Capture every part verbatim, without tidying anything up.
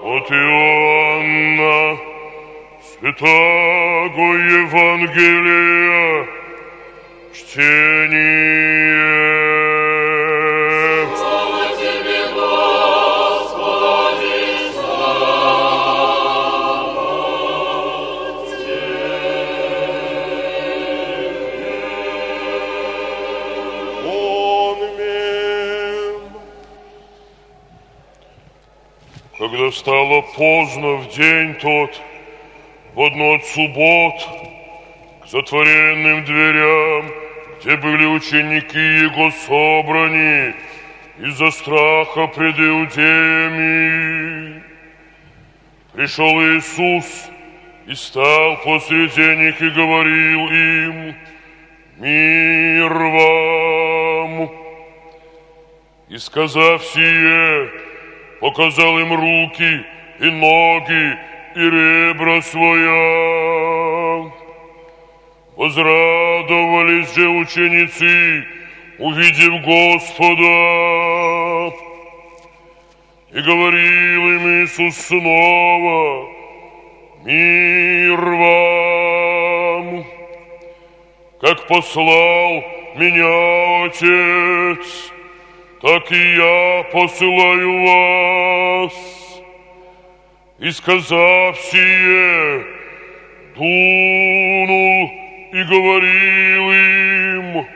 От Иоанна, Святаго Евангелия, чтение. Слава Тебе, Господи, слава Тебе. Аминь. Когда стало поздно в день тот, в одну от суббот, к затворенным дверям, где были ученики Его собрани, из-за страха пред иудеями, пришел Иисус и стал посреди них и говорил им: «Мир вам!» И, сказав сие, показал им руки и ноги и ребра своя. Возрадовались же ученицы, увидев Господа. И говорил им Иисус снова: «Мир вам! Как послал меня Отец, так и я посылаю вас». И, сказав сие, дунул и говорил им: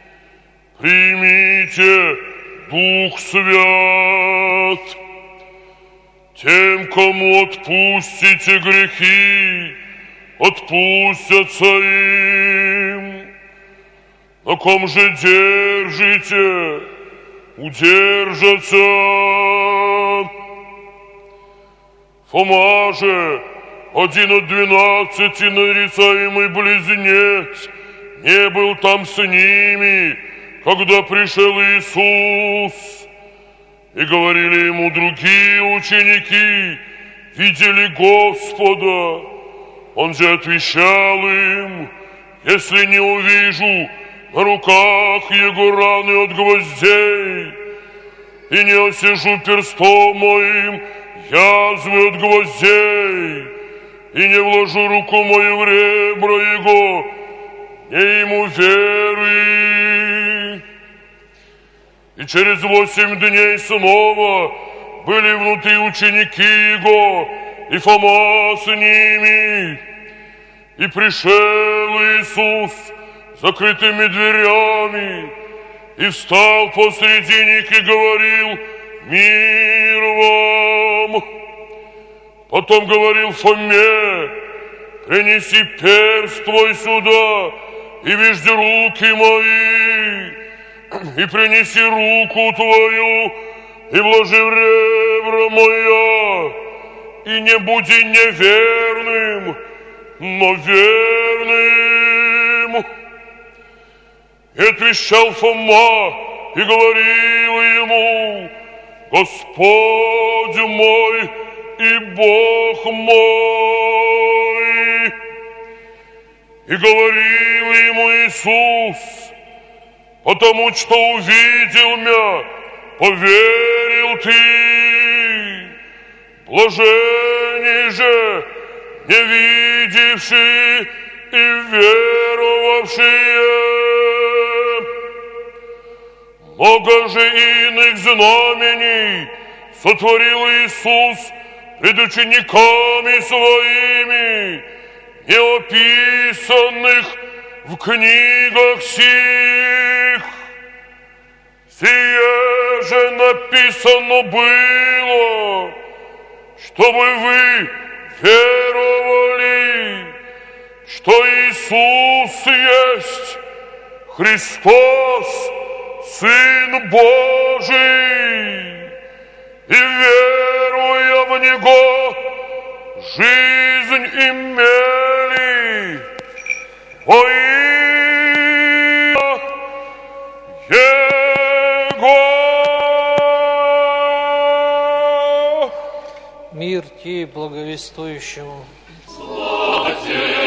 «Примите Дух Свят. Тем, кому отпустите грехи, отпустятся им. На ком же держите, удержатся». Фома же, один от двенадцати, нарицаемый близнец, не был там с ними, когда пришел Иисус. И говорили ему другие ученики: «Видели Господа». Он же отвечал им: «Если не увижу на руках Его раны от гвоздей, и не осижу перстом моим язвы от гвоздей, и не вложу руку мою в ребра Его, не ему веры». И через восемь дней снова были внутри ученики Его, и Фома с ними. И пришел Иисус с закрытыми дверями, и встал посреди них и говорил: «Мир вам!» Потом говорил Фоме: «Принеси перст твой сюда, и вижди руки мои, и принеси руку твою, и вложи в ребра моя, и не буди неверным, но верным». И отвечал Фома и говорил ему: «Господь мой и Бог мой». И говорил ему Иисус: «Потому что увидел меня, поверил ты. Блаженни же не видевшие и веровавшие». Много же иных знамений сотворил Иисус пред учениками своими, не описанных в книгах сих. Сие же написано было, чтобы вы веровали, что Иисус есть Христос, Сын Божий, и, веруя в Него, жизнь имели во имя Его. Мир тебе, благовествующему. Слава Тебе,